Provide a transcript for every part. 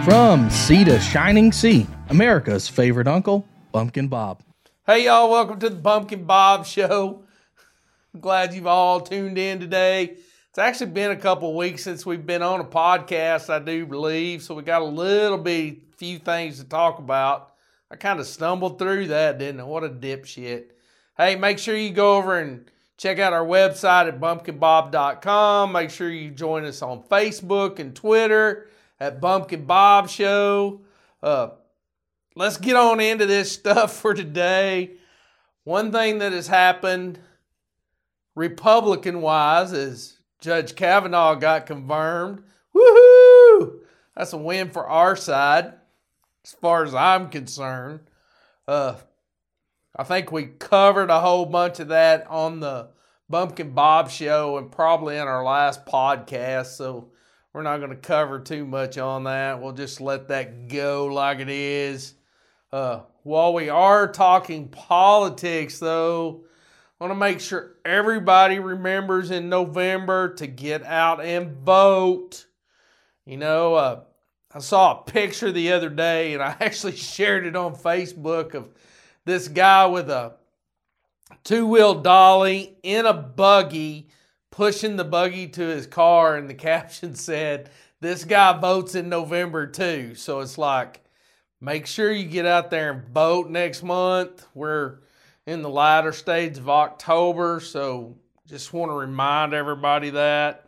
From sea to shining sea, America's favorite uncle, Bumpkin Bob. Hey y'all, welcome to the Bumpkin Bob Show. I'm glad you've all tuned in today. It's actually been a couple weeks since we've been on a podcast, I do believe, so we got a few things to talk about. I kind of stumbled through that, didn't I? What a dipshit. Hey, make sure you go over and check out our website at bumpkinbob.com. Make sure you join us on Facebook and Twitter at Bumpkin Bob Show. Let's get on into this stuff for today. One thing that has happened Republican-wise is Judge Kavanaugh got confirmed. Woohoo! That's a win for our side, as far as I'm concerned. I think we covered a whole bunch of that on the Bumpkin Bob Show and probably in our last podcast, so we're not going to cover too much on that. We'll just let that go like it is. While we are talking politics, though, I want to make sure everybody remembers in November to get out and vote. You know, I saw a picture the other day, and I actually shared it on Facebook of this guy with a two-wheel dolly in a buggy, pushing the buggy to his car, and the caption said, "This guy votes in November too." So it's like, make sure you get out there and vote next month. We're in the latter stage of October, so just want to remind everybody that.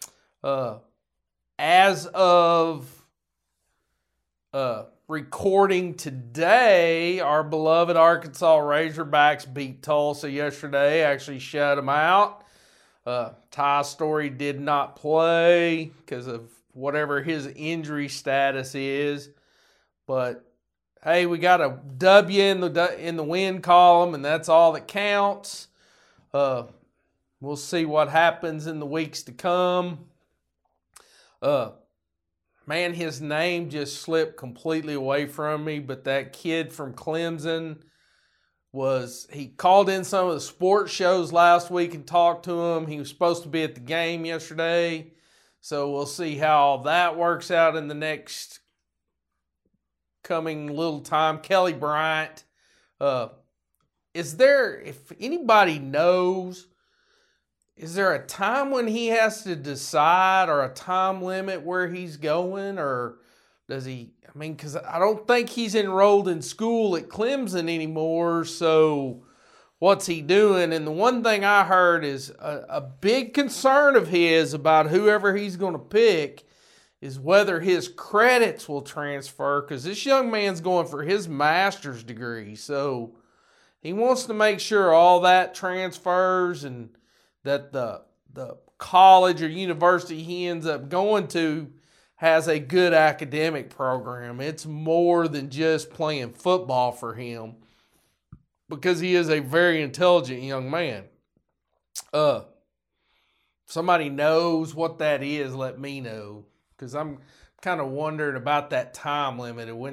As of recording today, our beloved Arkansas Razorbacks beat Tulsa yesterday, actually shut them out. Ty Story did not play because of whatever his injury status is. But, hey, we got a W in the win column, and that's all that counts. We'll see what happens in the weeks to come. Man, his name just slipped completely away from me, but that kid from Clemson he called in some of the sports shows last week and talked to him. He was supposed to be at the game yesterday, so we'll see how that works out in the next coming little time. Kelly Bryant, if anybody knows, is there a time when he has to decide or a time limit where he's going, or does he? I mean, because I don't think he's enrolled in school at Clemson anymore, so what's he doing? And the one thing I heard is a big concern of his about whoever he's going to pick is whether his credits will transfer, because this young man's going for his master's degree, so he wants to make sure all that transfers and that the college or university he ends up going to has a good academic program. It's more than just playing football for him, because he is a very intelligent young man. Somebody knows what that is, let me know, because I'm kind of wondering about that time limit and when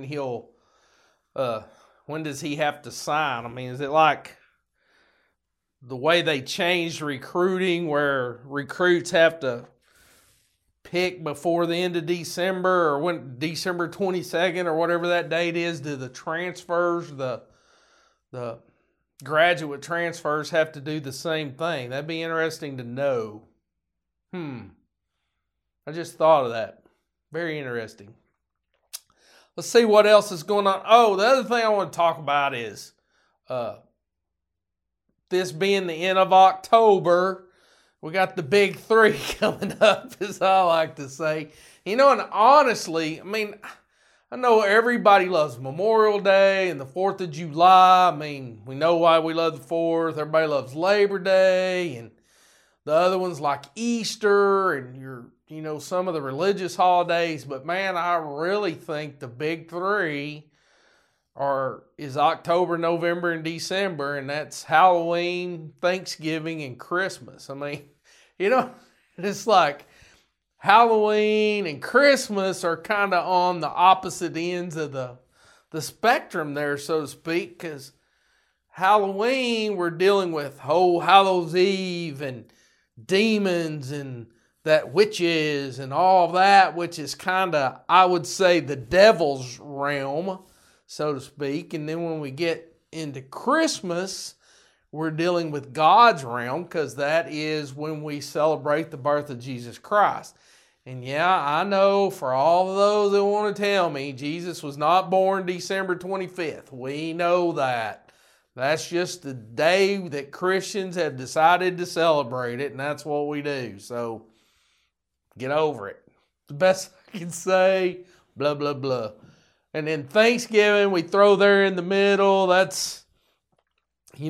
when does he have to sign? I mean, is it like the way they changed recruiting where recruits have to pick before the end of December, or when December 22nd or whatever that date is, do the transfers, the graduate transfers have to do the same thing? That'd be interesting to know. I just thought of that. Very interesting. Let's see what else is going on. Oh, the other thing I want to talk about is this being the end of October, we got the big three coming up, as I like to say. You know, and honestly, I mean, I know everybody loves Memorial Day and the 4th of July. I mean, we know why we love the 4th. Everybody loves Labor Day and the other ones like Easter and some of the religious holidays. But man, I really think the big three is October, November, and December, and that's Halloween, Thanksgiving, and Christmas. I mean, it's like Halloween and Christmas are kind of on the opposite ends of the spectrum there, so to speak, because Halloween, we're dealing with Hallows Eve and demons and that witches and all that, which is kind of, I would say, the devil's realm, so to speak. And then when we get into Christmas, we're dealing with God's realm, because that is when we celebrate the birth of Jesus Christ. And yeah, I know for all of those that want to tell me Jesus was not born December 25th. We know that. That's just the day that Christians have decided to celebrate it, and that's what we do. So get over it. The best I can say, blah, blah, blah. And then Thanksgiving, we throw there in the middle. That's, I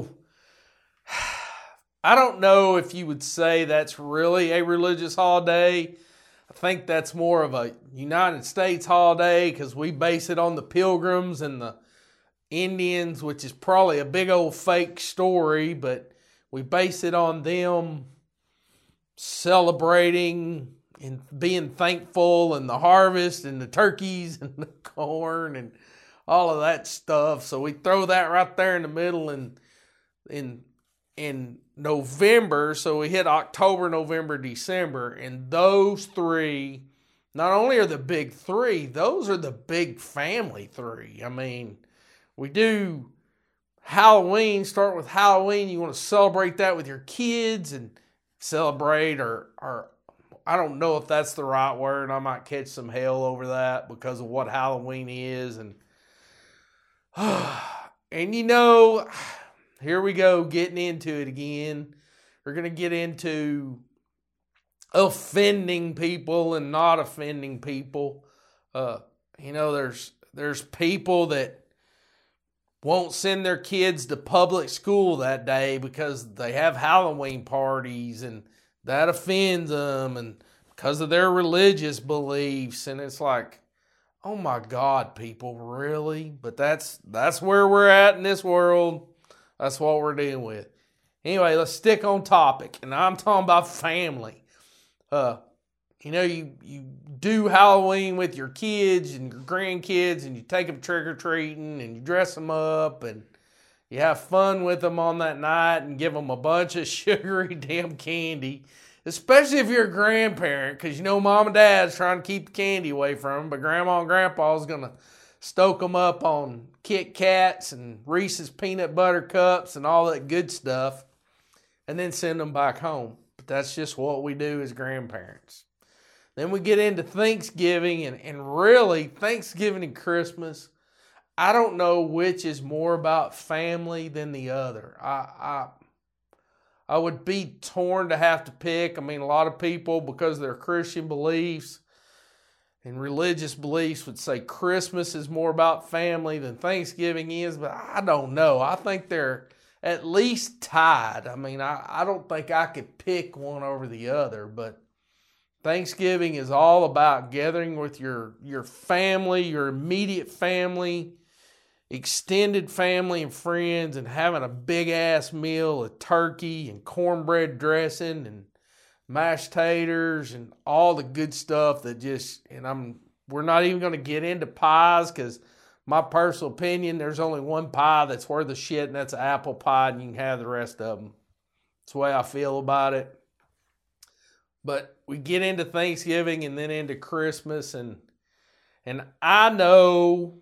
don't know if you would say that's really a religious holiday. I think that's more of a United States holiday, because we base it on the Pilgrims and the Indians, which is probably a big old fake story, but we base it on them celebrating and being thankful, and the harvest and the turkeys and the corn and all of that stuff. So we throw that right there in the middle in November. So we hit October, November, December, and those three not only are the big three, those are the big family three. I mean, we do Halloween, start with Halloween. You want to celebrate that with your kids and celebrate, or I don't know if that's the right word. I might catch some hell over that because of what Halloween is. And here we go, getting into it again. We're going to get into offending people and not offending people. There's people that won't send their kids to public school that day because they have Halloween parties, and that offends them, and because of their religious beliefs. And it's like, oh my God, people, really? But that's where we're at in this world. That's what we're dealing with. Anyway, let's stick on topic, and I'm talking about family. You do Halloween with your kids and your grandkids, and you take them trick-or-treating, and you dress them up, and you have fun with them on that night and give them a bunch of sugary damn candy, especially if you're a grandparent, because mom and dad's trying to keep the candy away from them, but grandma and grandpa's going to stoke them up on Kit Kats and Reese's peanut butter cups and all that good stuff, and then send them back home. But that's just what we do as grandparents. Then we get into Thanksgiving, and really, Thanksgiving and Christmas, I don't know which is more about family than the other. I would be torn to have to pick. I mean, a lot of people, because of their Christian beliefs and religious beliefs, would say Christmas is more about family than Thanksgiving is, but I don't know. I think they're at least tied. I mean, I don't think I could pick one over the other, but Thanksgiving is all about gathering with your family, your immediate family, extended family and friends, and having a big-ass meal of turkey and cornbread dressing and mashed taters and all the good stuff that we're not even going to get into pies, because my personal opinion, there's only one pie that's worth a shit, and that's an apple pie, and you can have the rest of them. That's the way I feel about it. But we get into Thanksgiving and then into Christmas, and I know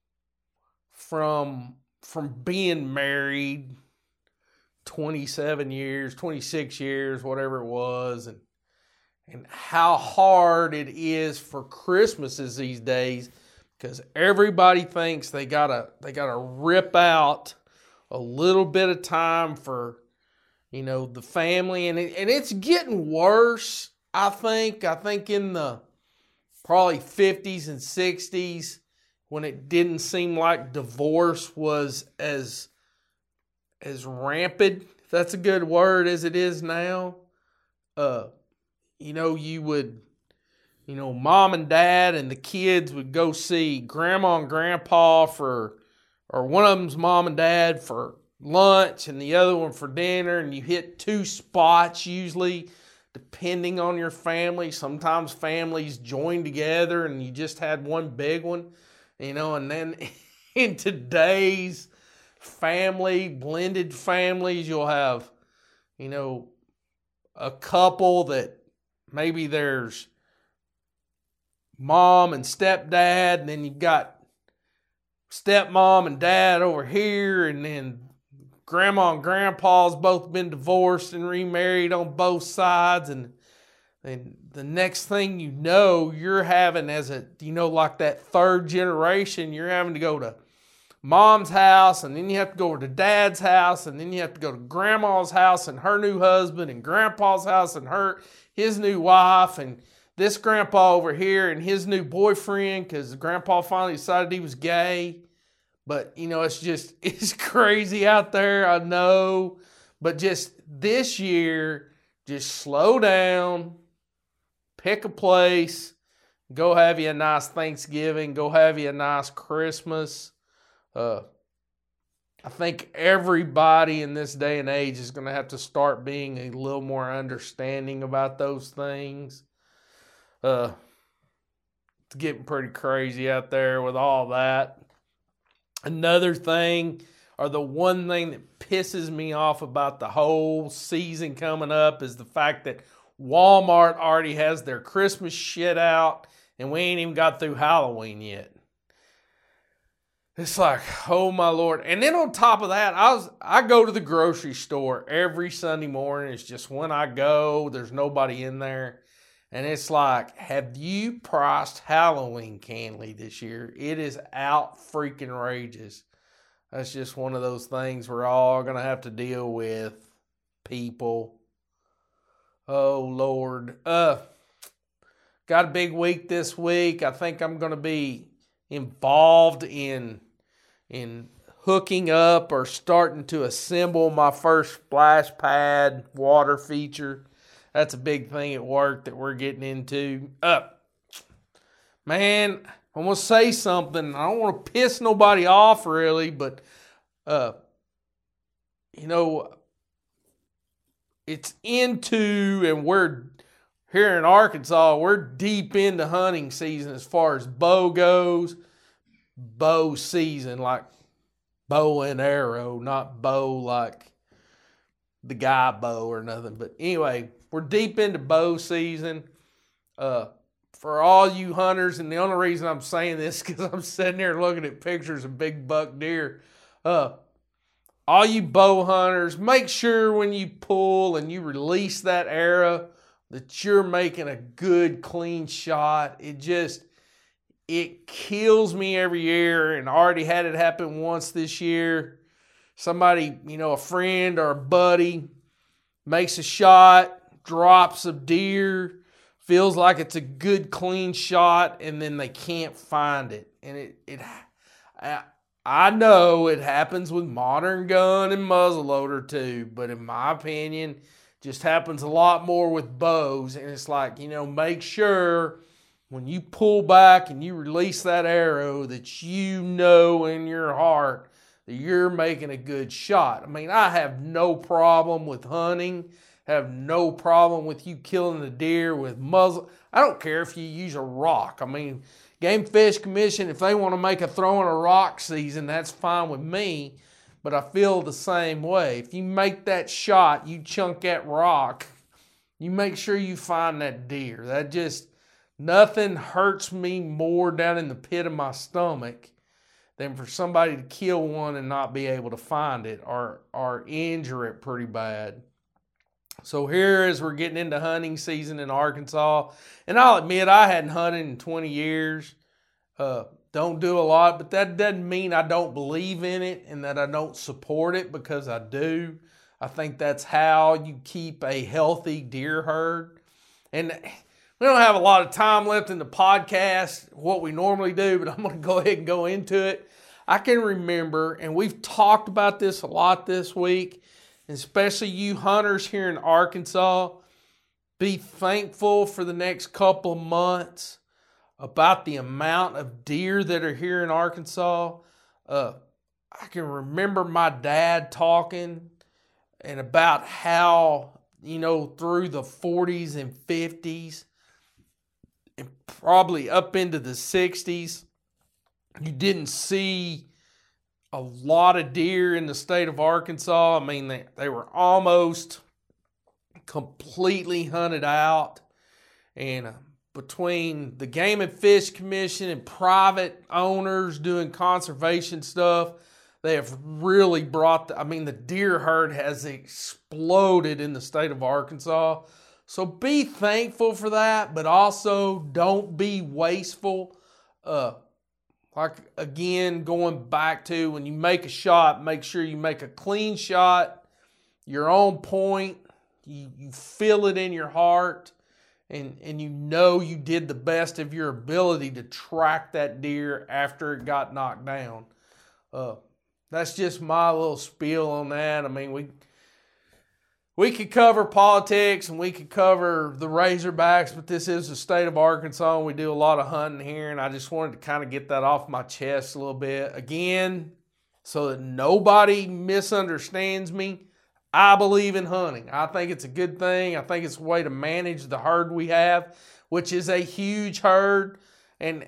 from being married 27 years, 26 years, whatever it was, and how hard it is for Christmases these days, because everybody thinks they gotta rip out a little bit of time for the family, and it's getting worse. I think in the probably 50s and 60s, when it didn't seem like divorce was as rampant, if that's a good word, as it is now. You would, mom and dad and the kids would go see grandma and grandpa or one of them's mom and dad for lunch and the other one for dinner, and you hit two spots usually, depending on your family. Sometimes families join together and you just had one big one, and then in today's blended families, you'll have, a couple that maybe there's mom and stepdad, and then you've got stepmom and dad over here, and then grandma and grandpa's both been divorced and remarried on both sides, and the next thing you know, you're having like that third generation, you're having to go to mom's house, and then you have to go over to dad's house, and then you have to go to grandma's house and her new husband, and grandpa's house and his new wife, and this grandpa over here and his new boyfriend, because grandpa finally decided he was gay. But, it's crazy out there, I know. But just this year, just slow down, pick a place, go have you a nice Thanksgiving, go have you a nice Christmas. I think everybody in this day and age is going to have to start being a little more understanding about those things. It's getting pretty crazy out there with all that. Another thing, or the one thing that pisses me off about the whole season coming up, is the fact that Walmart already has their Christmas shit out, and we ain't even got through Halloween yet. It's like, oh my Lord. And then on top of that, I go to the grocery store every Sunday morning. It's just when I go, there's nobody in there. And it's like, have you priced Halloween candy this year? It is out freaking rageous. That's just one of those things we're all going to have to deal with, people. Oh, Lord. Got a big week this week. I think I'm going to be involved in hooking up or starting to assemble my first splash pad water feature. That's a big thing at work that we're getting into. Man, I'm going to say something. I don't want to piss nobody off really, but, it's into, and we're here in Arkansas, we're deep into hunting season as far as bow goes. Bow season, like bow and arrow, not bow like the guy bow or nothing. But anyway, we're deep into bow season. For all you hunters, and the only reason I'm saying this is because I'm sitting there looking at pictures of big buck deer. All you bow hunters, make sure when you pull and you release that arrow that you're making a good, clean shot. It kills me every year, and I already had it happen once this year. Somebody, a friend or a buddy makes a shot, drops a deer, feels like it's a good, clean shot, and then they can't find it. And I know it happens with modern gun and muzzleloader too, but in my opinion, just happens a lot more with bows. And it's like, make sure when you pull back and you release that arrow that in your heart that you're making a good shot. I mean, I have no problem with hunting, have no problem with you killing the deer with muzzle. I don't care if you use a rock. I mean, Game Fish Commission, if they want to make a throwing a rock season, that's fine with me, but I feel the same way. If you make that shot, you chunk that rock, you make sure you find that deer. Nothing hurts me more down in the pit of my stomach than for somebody to kill one and not be able to find it or injure it pretty bad. So here, as we're getting into hunting season in Arkansas, and I'll admit I hadn't hunted in 20 years. Don't do a lot, but that doesn't mean I don't believe in it and that I don't support it, because I do. I think that's how you keep a healthy deer herd. And we don't have a lot of time left in the podcast, what we normally do, but I'm going to go ahead and go into it. I can remember, and we've talked about this a lot this week, especially you hunters here in Arkansas, be thankful for the next couple of months about the amount of deer that are here in Arkansas. I can remember my dad talking and about how, through the 40s and 50s, and probably up into the 60s, you didn't see a lot of deer in the state of Arkansas. I mean, they were almost completely hunted out. And between the Game and Fish Commission and private owners doing conservation stuff, they have really brought, the deer herd has exploded in the state of Arkansas. So be thankful for that, but also don't be wasteful. Again, going back to when you make a shot, make sure you make a clean shot. You're on point. You feel it in your heart. And you know you did the best of your ability to track that deer after it got knocked down. That's just my little spiel on that. We could cover politics and we could cover the Razorbacks, but this is the state of Arkansas and we do a lot of hunting here, and I just wanted to kind of get that off my chest a little bit. Again, so that nobody misunderstands me, I believe in hunting. I think it's a good thing. I think it's a way to manage the herd we have, which is a huge herd. And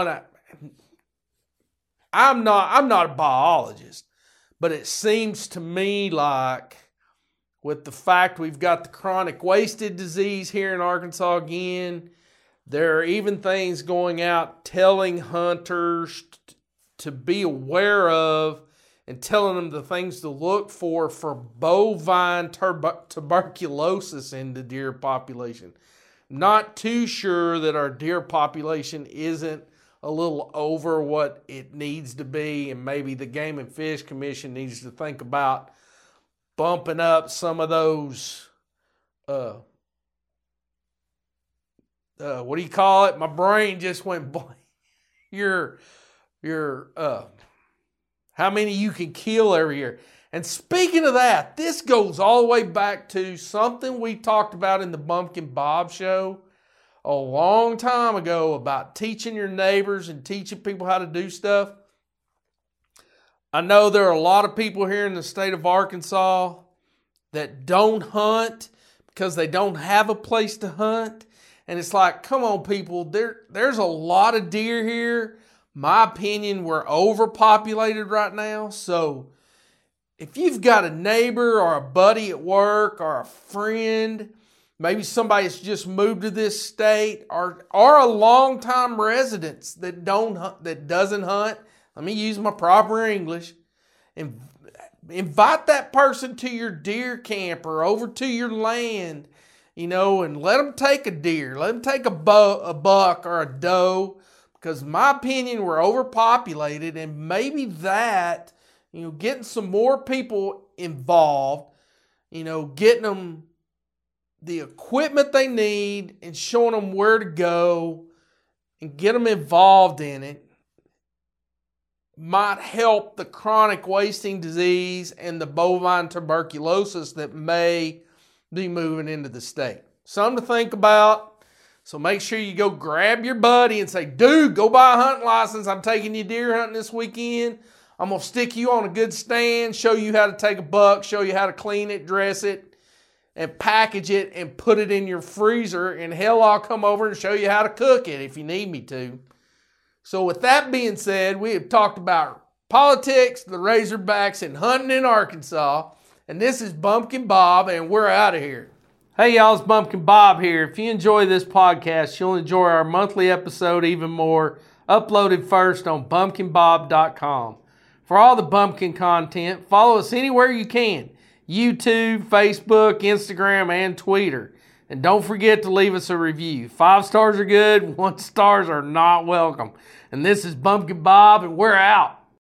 I'm not a biologist, but it seems to me like with the fact we've got the chronic wasted disease here in Arkansas again, there are even things going out telling hunters to be aware of and telling them the things to look for bovine tuberculosis in the deer population. Not too sure that our deer population isn't a little over what it needs to be, and maybe the Game and Fish Commission needs to think about bumping up some of those, what do you call it? My brain just went blank. How many you can kill every year. And speaking of that, this goes all the way back to something we talked about in the Bumpkin Bob show a long time ago about teaching your neighbors and teaching people how to do stuff. I know there are a lot of people here in the state of Arkansas that don't hunt because they don't have a place to hunt. And it's like, come on, people, there's a lot of deer here. My opinion, we're overpopulated right now. So if you've got a neighbor or a buddy at work or a friend, maybe somebody that's just moved to this state or a longtime resident that doesn't hunt, let me use my proper English, and invite that person to your deer camp or over to your land, and let them take a deer. Let them take a buck or a doe, because in my opinion, we're overpopulated, and maybe that, getting some more people involved, getting them the equipment they need and showing them where to go and get them involved in it might help the chronic wasting disease and the bovine tuberculosis that may be moving into the state. Something to think about. So make sure you go grab your buddy and say, dude, go buy a hunting license. I'm taking you deer hunting this weekend. I'm going to stick you on a good stand, show you how to take a buck, show you how to clean it, dress it, and package it and put it in your freezer. And hell, I'll come over and show you how to cook it if you need me to. So with that being said, we have talked about politics, the Razorbacks, and hunting in Arkansas. And this is Bumpkin Bob, and we're out of here. Hey y'all, it's Bumpkin Bob here. If you enjoy this podcast, you'll enjoy our monthly episode even more, uploaded first on bumpkinbob.com. For all the Bumpkin content, follow us anywhere you can. YouTube, Facebook, Instagram, and Twitter. And don't forget to leave us a review. 5 stars are good, 1 stars are not welcome. And this is Bumpkin Bob, and we're out.